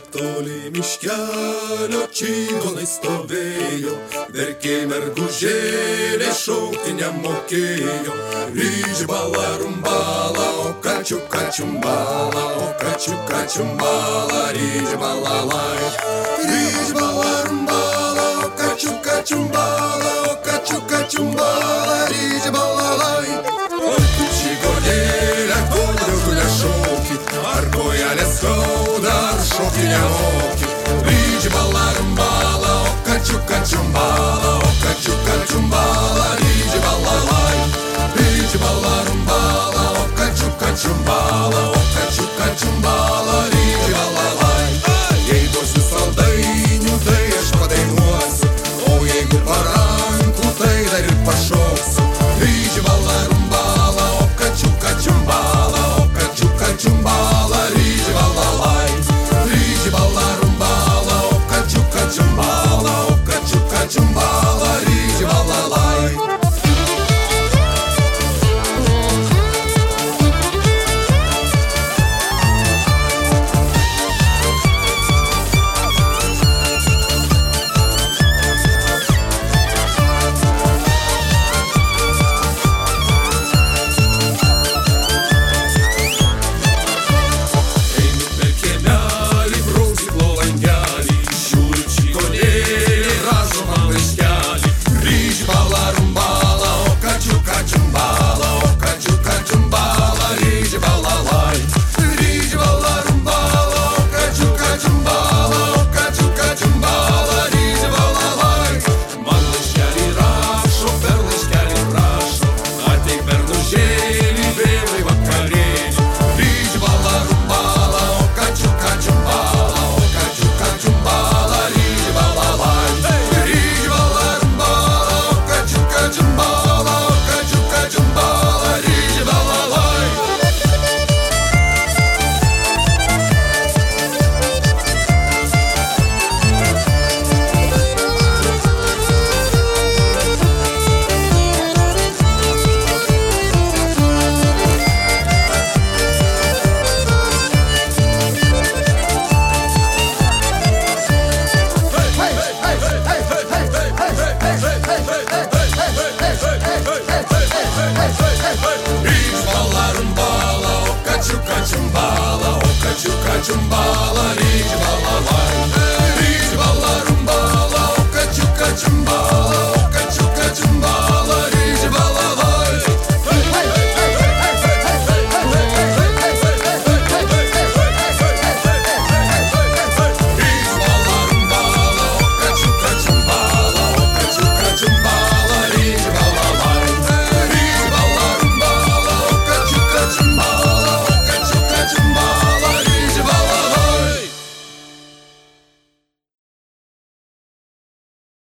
Toli miškelio čigonai stovėjo, verkė mergužėlė, šaukti nemokėjo. Ryžbala rumbala, o kačiu kačiumbala, o kačiu kačiumbala, ryžbala lai. Ryžbala rumbala, o kačiu kačiumbala, o kačiu kačiumbala, ryžbala lai. Oi, tu čigonėlė, kodėl tu nešauki, ar kojelė skauda, ar šokti nemoki. Ryžbala rumbala, o kačiu kačiumbala, o kačiu kačiumbala, ryžbala lai. Ryžbala rumbala, o kačiu kačiumbala, o kačiu kačiumbala.